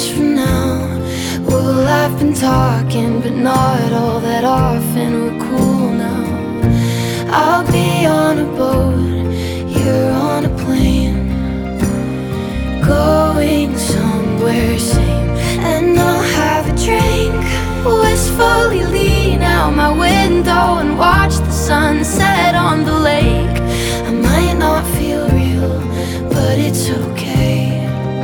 years from now, we'll have been talking, but not all that often. We're cool now. I'll be on a boat